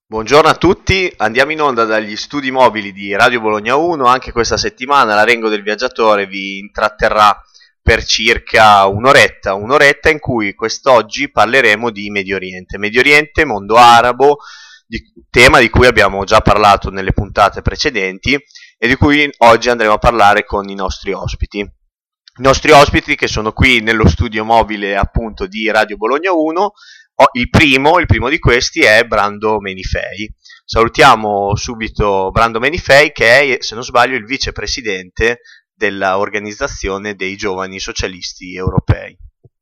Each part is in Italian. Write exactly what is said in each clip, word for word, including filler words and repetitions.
Buongiorno a tutti, andiamo in onda dagli studi mobili di Radio Bologna uno. Anche questa settimana la Rengo del Viaggiatore vi intratterrà per circa un'oretta, un'oretta in cui quest'oggi parleremo di Medio Oriente, Medio Oriente, mondo arabo, di, tema di cui abbiamo già parlato nelle puntate precedenti e di cui oggi andremo a parlare con i nostri ospiti. I nostri ospiti che sono qui nello studio mobile appunto di Radio Bologna uno. Il primo, il primo di questi è Brando Menifei. Salutiamo subito Brando Menifei, che è, se non sbaglio, il vicepresidente dell'Organizzazione dei Giovani Socialisti Europei.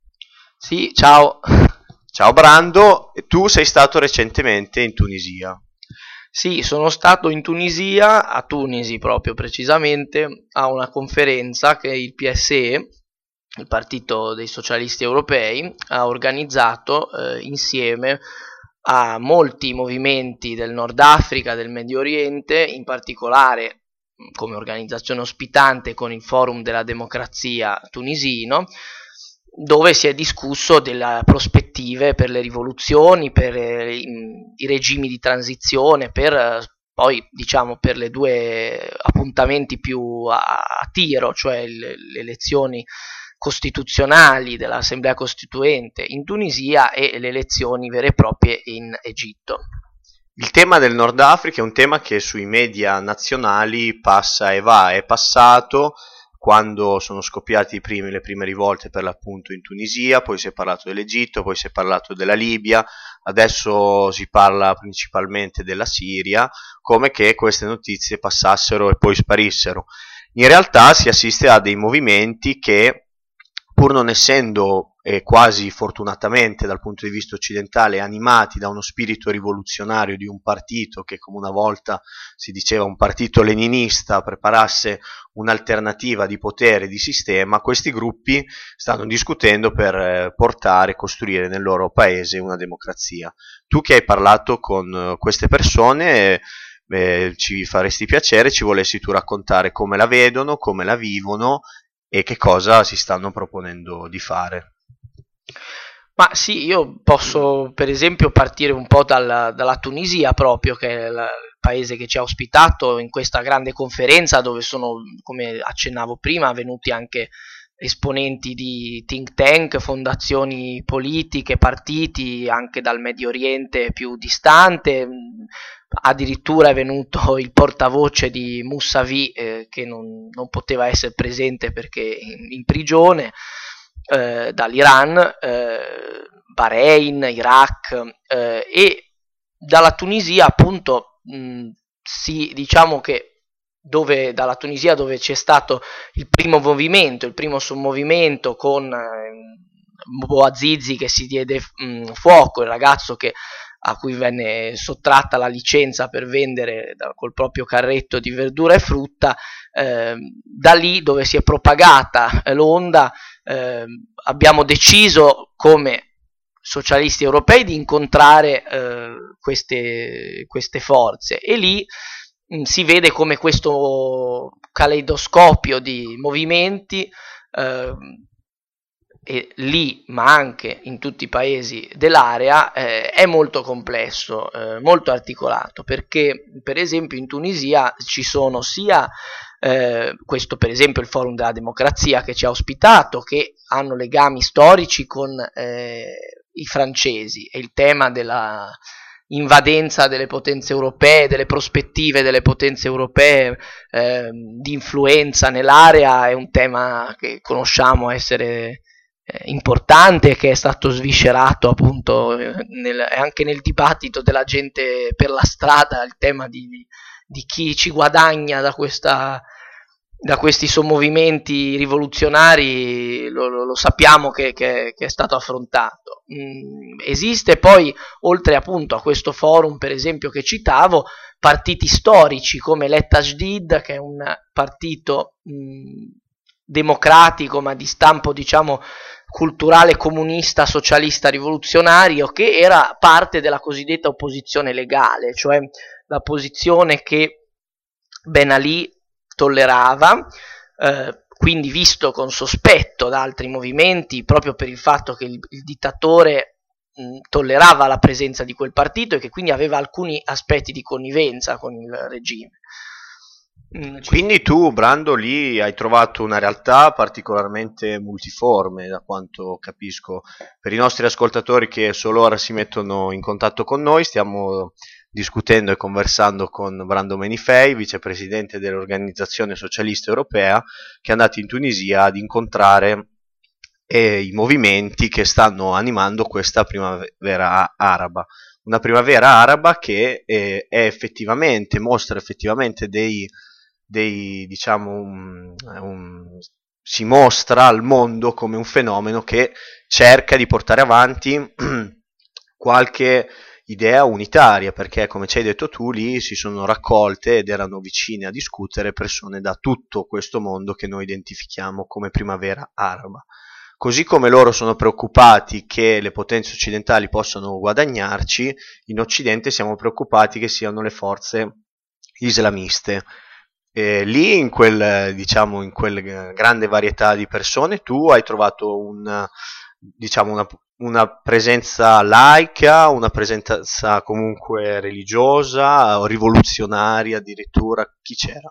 Sì, ciao. Ciao Brando, tu sei stato recentemente in Tunisia. Sì, sono stato in Tunisia, a Tunisi proprio precisamente, a una conferenza che il P S E, il Partito dei Socialisti Europei, ha organizzato eh, insieme a molti movimenti del Nord Africa, del Medio Oriente, in particolare come organizzazione ospitante con il Forum della Democrazia tunisino, dove si è discusso delle prospettive per le rivoluzioni, per eh, i regimi di transizione, per eh, poi diciamo per le due appuntamenti più a, a tiro, cioè le, le elezioni costituzionali dell'Assemblea Costituente in Tunisia e le elezioni vere e proprie in Egitto. Il tema del Nord Africa è un tema che sui media nazionali passa e va, è passato quando sono scoppiati i primi, le prime rivolte per l'appunto in Tunisia, poi si è parlato dell'Egitto, poi si è parlato della Libia, adesso si parla principalmente della Siria, come che queste notizie passassero e poi sparissero. In realtà si assiste a dei movimenti che, pur non essendo eh, quasi fortunatamente dal punto di vista occidentale animati da uno spirito rivoluzionario di un partito che, come una volta si diceva, un partito leninista, preparasse un'alternativa di potere, di sistema, questi gruppi stanno discutendo per eh, portare, costruire nel loro paese una democrazia. Tu che hai parlato con eh, queste persone, eh, ci faresti piacere, ci volessi tu raccontare come la vedono, come la vivono e che cosa si stanno proponendo di fare. Ma sì, io posso per esempio partire un po' dalla, dalla Tunisia proprio, che è la, il paese che ci ha ospitato in questa grande conferenza, dove sono, come accennavo prima, venuti anche esponenti di think tank, fondazioni politiche, partiti anche dal Medio Oriente più distante. Addirittura è venuto il portavoce di Mousavi eh, che non, non poteva essere presente perché in, in prigione, eh, dall'Iran, eh, Bahrain, Iraq eh, e dalla Tunisia appunto mh, si diciamo che dove dalla Tunisia dove c'è stato il primo movimento, il primo sommovimento con eh, Bouazizi che si diede mh, fuoco, il ragazzo che a cui venne sottratta la licenza per vendere da, col proprio carretto di verdura e frutta, eh, da lì dove si è propagata l'onda, eh, abbiamo deciso come socialisti europei di incontrare eh, queste, queste forze e lì mh, si vede come questo caleidoscopio di movimenti eh, e lì, ma anche in tutti i paesi dell'area, eh, è molto complesso, eh, molto articolato, perché per esempio in Tunisia ci sono sia eh, questo per esempio il Forum della Democrazia che ci ha ospitato, che hanno legami storici con eh, i francesi e il tema della invadenza delle potenze europee, delle prospettive delle potenze europee eh, di influenza nell'area è un tema che conosciamo essere importante, che è stato sviscerato appunto nel, anche nel dibattito della gente per la strada, il tema di, di chi ci guadagna da, questa, da questi sommovimenti rivoluzionari, lo, lo, lo sappiamo che, che, che è stato affrontato. Mm, esiste poi, oltre appunto a questo forum per esempio che citavo, partiti storici come l'Etajdid, che è un partito mh, democratico ma di stampo diciamo culturale comunista socialista rivoluzionario, che era parte della cosiddetta opposizione legale, cioè la posizione che Ben Ali tollerava, eh, quindi visto con sospetto da altri movimenti proprio per il fatto che il, il dittatore mh, tollerava la presenza di quel partito e che quindi aveva alcuni aspetti di connivenza con il regime. Quindi tu, Brando, lì hai trovato una realtà particolarmente multiforme, da quanto capisco. Per i nostri ascoltatori che solo ora si mettono in contatto con noi, stiamo discutendo e conversando con Brando Menifei, vicepresidente dell'Organizzazione Socialista Europea, che è andato in Tunisia ad incontrare eh, i movimenti che stanno animando questa primavera araba. Una primavera araba che eh, è effettivamente, mostra effettivamente dei dei diciamo un, un, si mostra al mondo come un fenomeno che cerca di portare avanti qualche idea unitaria, perché come ci hai detto tu lì si sono raccolte ed erano vicine a discutere persone da tutto questo mondo che noi identifichiamo come primavera araba. Così come loro sono preoccupati che le potenze occidentali possano guadagnarci, in Occidente siamo preoccupati che siano le forze islamiste. E lì in quel, diciamo, in quel grande varietà di persone tu hai trovato un, diciamo, una, una presenza laica, una presenza comunque religiosa, rivoluzionaria addirittura, chi c'era?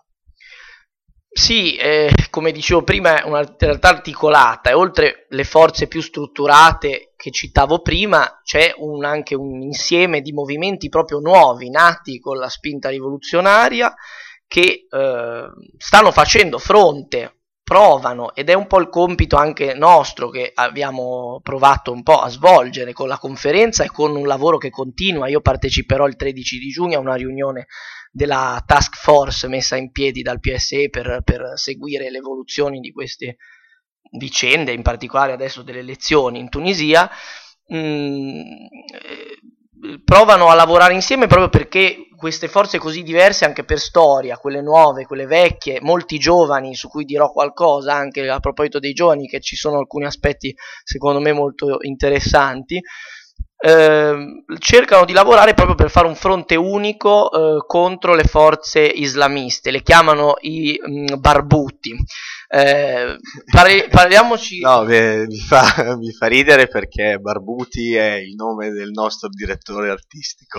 Sì, eh, come dicevo prima, è una realtà articolata e oltre le forze più strutturate che citavo prima c'è un, anche un insieme di movimenti proprio nuovi, nati con la spinta rivoluzionaria, che eh, stanno facendo fronte, provano, ed è un po' il compito anche nostro che abbiamo provato un po' a svolgere con la conferenza e con un lavoro che continua. Io parteciperò il tredici di giugno a una riunione della task force messa in piedi dal P S E per, per seguire le evoluzioni di queste vicende, in particolare adesso delle elezioni in Tunisia. Mm, provano a lavorare insieme proprio perché queste forze così diverse anche per storia, quelle nuove, quelle vecchie, molti giovani su cui dirò qualcosa anche a proposito dei giovani, che ci sono alcuni aspetti secondo me molto interessanti, eh, cercano di lavorare proprio per fare un fronte unico eh, contro le forze islamiste, le chiamano i mh, barbuti. Eh, parli, parliamoci. No, mi, mi, fa, mi fa ridere perché Barbuti è il nome del nostro direttore artistico.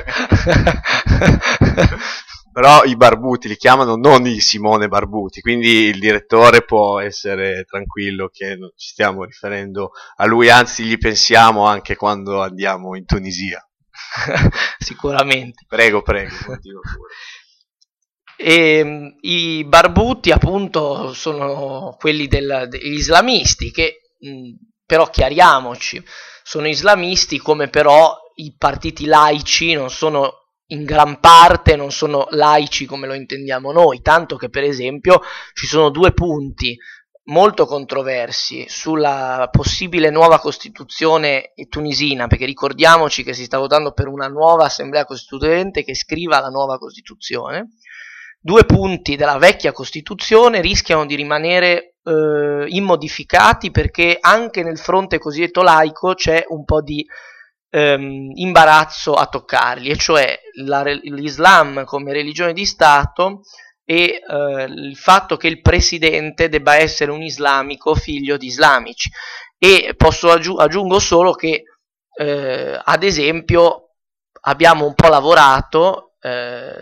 Però i Barbuti li chiamano non i Simone Barbuti, quindi il direttore può essere tranquillo che non ci stiamo riferendo a lui, anzi gli pensiamo anche quando andiamo in Tunisia. Sicuramente. Prego, prego, continua pure. E, i barbuti appunto sono quelli del, degli islamisti che mh, però chiariamoci, sono islamisti come però i partiti laici non sono, in gran parte non sono laici come lo intendiamo noi, tanto che per esempio ci sono due punti molto controversi sulla possibile nuova costituzione tunisina, perché ricordiamoci che si sta votando per una nuova assemblea costituente che scriva la nuova costituzione. Due punti della vecchia Costituzione rischiano di rimanere eh, immodificati perché anche nel fronte cosiddetto laico c'è un po' di ehm, imbarazzo a toccarli, e cioè la, l'Islam come religione di Stato e eh, il fatto che il presidente debba essere un islamico figlio di islamici. E posso aggiung- aggiungo solo che eh, ad esempio abbiamo un po' lavorato eh,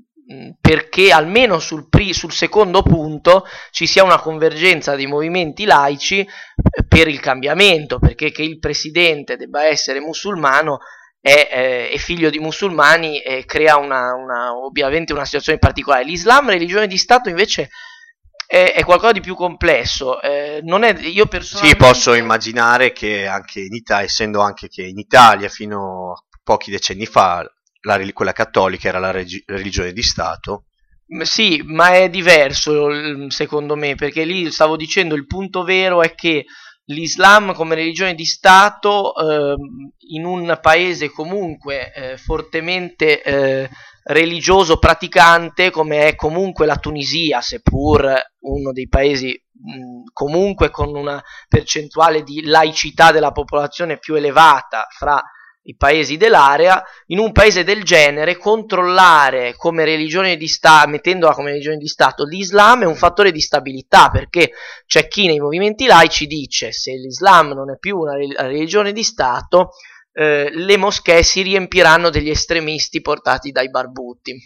perché almeno sul, pri- sul secondo punto ci sia una convergenza dei movimenti laici per il cambiamento, perché che il presidente debba essere musulmano è, eh, è figlio di musulmani e crea una, una, ovviamente una situazione particolare. L'Islam, religione di Stato, invece è, è qualcosa di più complesso. Eh, non è, io personalmente... Sì, posso immaginare che anche in Italia, essendo anche che in Italia fino a pochi decenni fa La, quella cattolica era la regi- religione di Stato. Sì, ma è diverso secondo me, perché lì stavo dicendo il punto vero è che l'Islam come religione di Stato eh, in un paese comunque eh, fortemente eh, religioso praticante come è comunque la Tunisia, seppur uno dei paesi mh, comunque con una percentuale di laicità della popolazione più elevata fra i paesi dell'area, in un paese del genere controllare come religione di Stato, mettendola come religione di Stato, l'Islam è un fattore di stabilità, perché c'è chi nei movimenti laici dice se l'Islam non è più una religione di Stato eh, le moschee si riempiranno degli estremisti portati dai barbuti.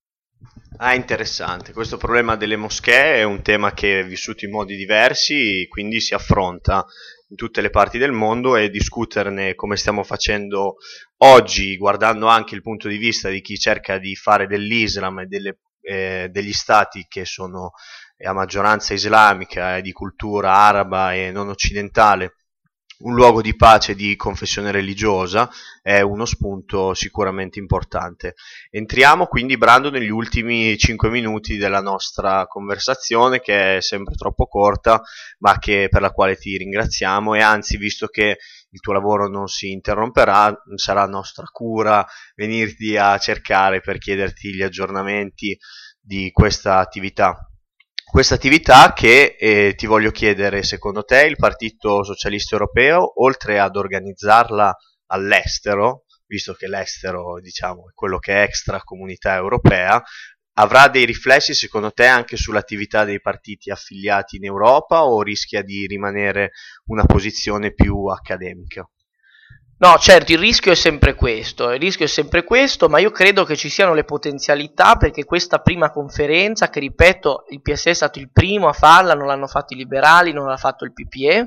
Ah, interessante. Questo problema delle moschee è un tema che è vissuto in modi diversi, quindi si affronta in tutte le parti del mondo, e discuterne come stiamo facendo oggi, guardando anche il punto di vista di chi cerca di fare dell'Islam e delle, eh, degli stati che sono a maggioranza islamica e di cultura araba e non occidentale un luogo di pace di confessione religiosa, è uno spunto sicuramente importante. Entriamo quindi, Brando, negli ultimi cinque minuti della nostra conversazione, che è sempre troppo corta, ma che, per la quale ti ringraziamo, e anzi, visto che il tuo lavoro non si interromperà, sarà nostra cura venirti a cercare per chiederti gli aggiornamenti di questa attività. Questa attività che, eh, ti voglio chiedere, secondo te il Partito Socialista Europeo, oltre ad organizzarla all'estero, visto che l'estero, diciamo, è quello che è extracomunità europea, avrà dei riflessi secondo te anche sull'attività dei partiti affiliati in Europa, o rischia di rimanere una posizione più accademica? No, certo, il rischio è sempre questo, il rischio è sempre questo, ma io credo che ci siano le potenzialità perché questa prima conferenza, che ripeto, il P S è stato il primo a farla, non l'hanno fatto i liberali, non l'ha fatto il P P E,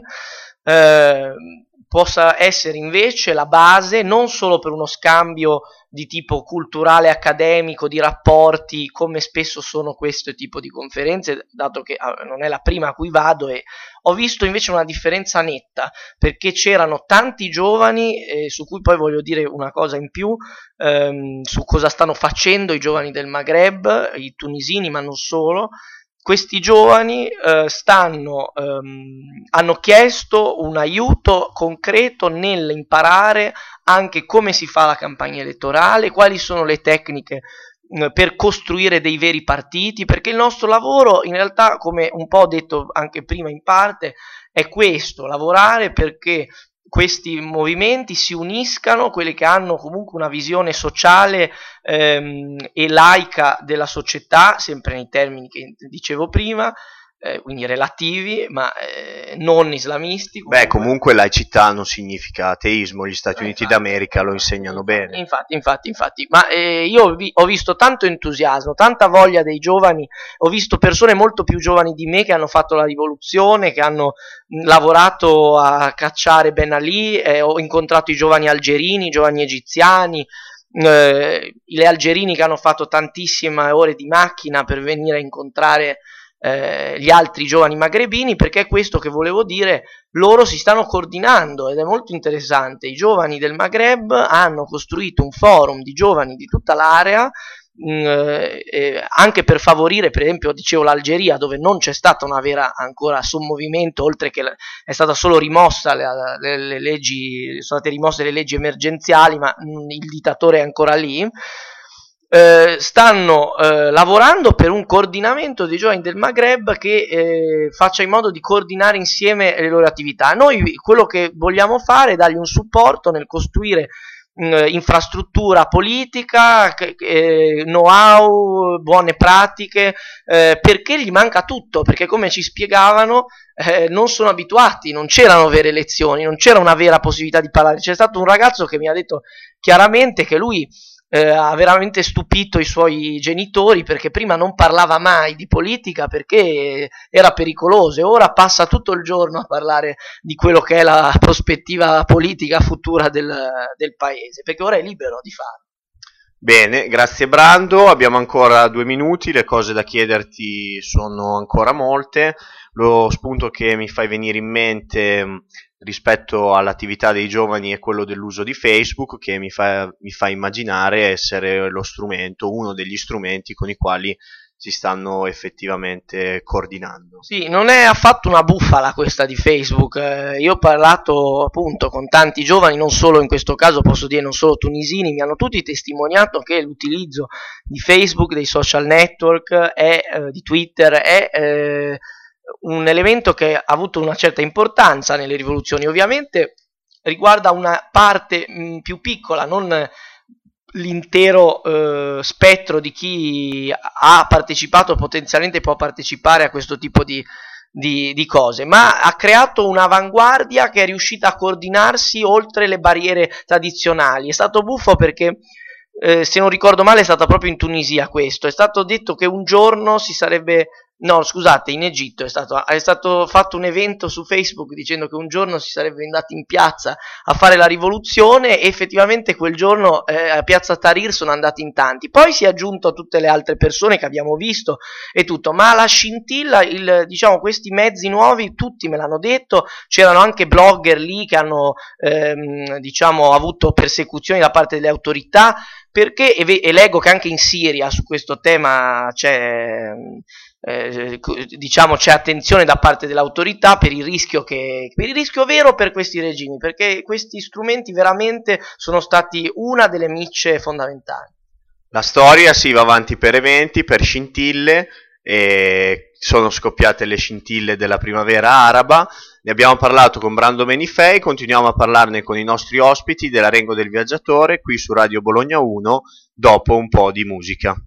eh, possa essere invece la base non solo per uno scambio di tipo culturale, accademico, di rapporti, come spesso sono questo tipo di conferenze, dato che non è la prima a cui vado, e ho visto invece una differenza netta, perché c'erano tanti giovani, eh, su cui poi voglio dire una cosa in più, ehm, su cosa stanno facendo i giovani del Maghreb, i tunisini, ma non solo. Questi giovani eh, stanno, ehm, hanno chiesto un aiuto concreto nell'imparare anche come si fa la campagna elettorale, quali sono le tecniche mh, per costruire dei veri partiti, perché il nostro lavoro in realtà, come un po' ho detto anche prima in parte, è questo: lavorare perché questi movimenti si uniscano, quelli che hanno comunque una visione sociale ehm, e laica della società, sempre nei termini che dicevo prima, eh, quindi relativi, ma eh, non islamisti. Comunque. Beh, comunque laicità non significa ateismo, gli Stati eh, Uniti infatti, d'America lo insegnano infatti, bene. Infatti, infatti, infatti, ma eh, io vi, ho visto tanto entusiasmo, tanta voglia dei giovani, ho visto persone molto più giovani di me che hanno fatto la rivoluzione, che hanno mh, lavorato a cacciare Ben Ali, eh, ho incontrato i giovani algerini, i giovani egiziani, eh, le algerini che hanno fatto tantissime ore di macchina per venire a incontrare eh, gli altri giovani magrebini, perché è questo che volevo dire: loro si stanno coordinando ed è molto interessante. I giovani del Maghreb hanno costruito un forum di giovani di tutta l'area, mh, eh, anche per favorire, per esempio, dicevo l'Algeria, dove non c'è stata una vera ancora sommovimento, oltre che è stata solo rimossa le, le, le leggi, sono state rimosse le leggi emergenziali, ma mh, il dittatore è ancora lì. Eh, stanno eh, lavorando per un coordinamento dei giovani del Maghreb che eh, faccia in modo di coordinare insieme le loro attività. Noi quello che vogliamo fare è dargli un supporto nel costruire mh, infrastruttura politica, eh, know-how, buone pratiche, eh, perché gli manca tutto, perché come ci spiegavano eh, non sono abituati, non c'erano vere lezioni, non c'era una vera possibilità di parlare. C'è stato un ragazzo che mi ha detto chiaramente che lui Eh, ha veramente stupito i suoi genitori, perché prima non parlava mai di politica perché era pericoloso, e ora passa tutto il giorno a parlare di quello che è la prospettiva politica futura del, del paese, perché ora è libero di farlo. Bene, grazie Brando, abbiamo ancora due minuti, le cose da chiederti sono ancora molte. Lo spunto che mi fai venire in mente rispetto all'attività dei giovani è quello dell'uso di Facebook, che mi fa, mi fa immaginare essere lo strumento, uno degli strumenti con i quali si stanno effettivamente coordinando. Sì, non è affatto una bufala questa di Facebook. Eh, io ho parlato appunto con tanti giovani, non solo in questo caso, posso dire non solo tunisini, mi hanno tutti testimoniato che l'utilizzo di Facebook, dei social network, è, eh, di Twitter, è eh, un elemento che ha avuto una certa importanza nelle rivoluzioni. Ovviamente riguarda una parte mh, più piccola, non l'intero eh, spettro di chi ha partecipato, potenzialmente può partecipare a questo tipo di, di, di cose, ma ha creato un'avanguardia che è riuscita a coordinarsi oltre le barriere tradizionali. È stato buffo perché, eh, se non ricordo male, è stata proprio in Tunisia questo. È stato detto che un giorno si sarebbe... No, scusate, in Egitto è stato, è stato fatto un evento su Facebook dicendo che un giorno si sarebbe andati in piazza a fare la rivoluzione, e effettivamente quel giorno eh, a piazza Tahrir sono andati in tanti. Poi si è aggiunto a tutte le altre persone che abbiamo visto e tutto, ma la scintilla, il, diciamo, questi mezzi nuovi tutti me l'hanno detto. C'erano anche blogger lì che hanno ehm, diciamo avuto persecuzioni da parte delle autorità, perché e, ve- e leggo che anche in Siria su questo tema c'è... Eh, diciamo c'è attenzione da parte dell'autorità per il rischio che per il rischio vero per questi regimi, perché questi strumenti veramente sono stati una delle micce fondamentali. La storia si va avanti per eventi, per scintille, e sono scoppiate le scintille della primavera araba. Ne abbiamo parlato con Brando Menifei, continuiamo a parlarne con i nostri ospiti della Rengo del Viaggiatore qui su Radio Bologna uno dopo un po' di musica.